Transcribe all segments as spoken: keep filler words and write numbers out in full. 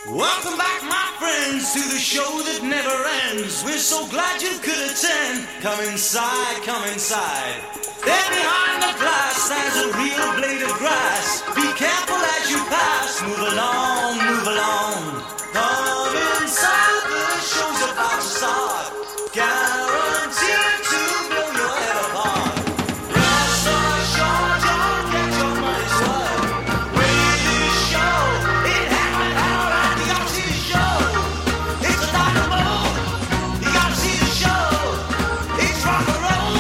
Welcome back, my friends, to the show that never ends. We're so glad you could attend. Come inside, come inside. There behind the glass stands a real blade of grass. Be careful as you pass. Move along, move along. Come inside, the show's about to start. Guaranteed to blow your head apart. Rest assured, you'll get your money's worth. Greatest show in heaven, hell, and the R T show. It's a dynamo. You gotta see the show. It's rock and roll.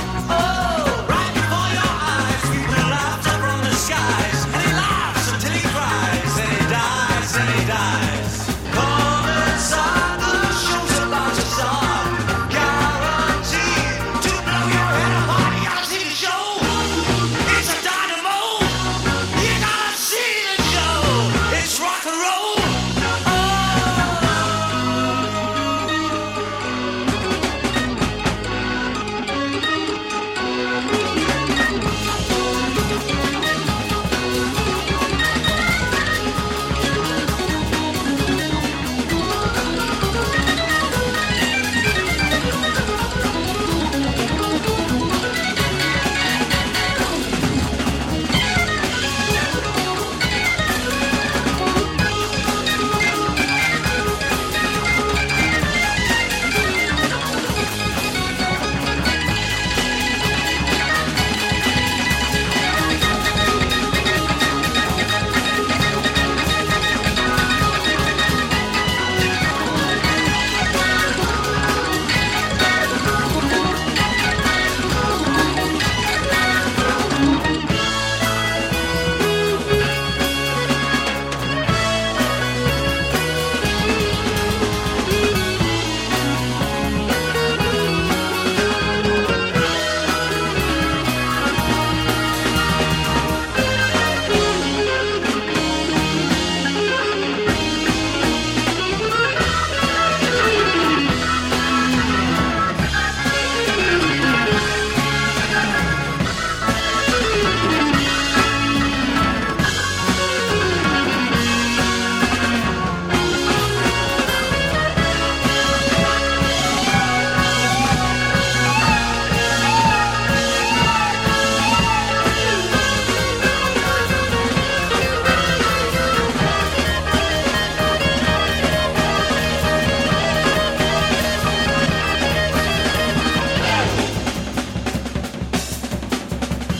Oh, right before your eyes, people laugh up from the skies, and he laughs until he cries, and he dies, and he dies. Come inside, the show's about to start. Guaranteed to blow your head apart. You gotta see the show. It's a dynamo. You gotta see the show. It's rock and roll.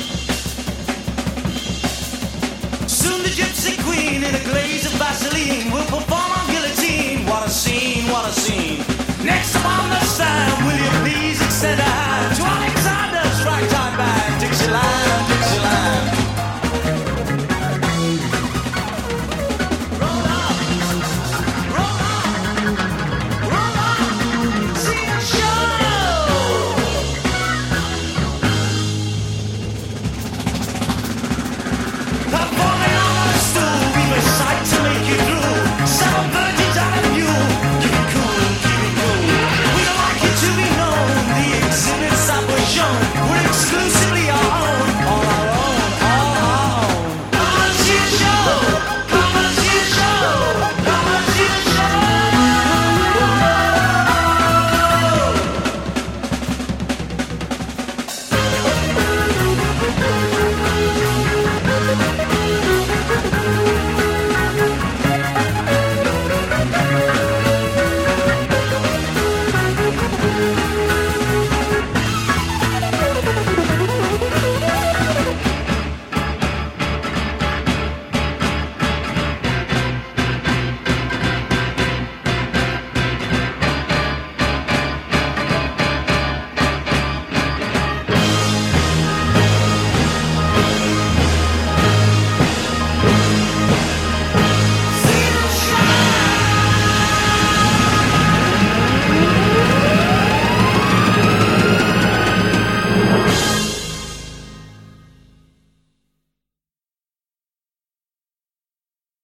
Soon the gypsy queen in a glaze of Vaseline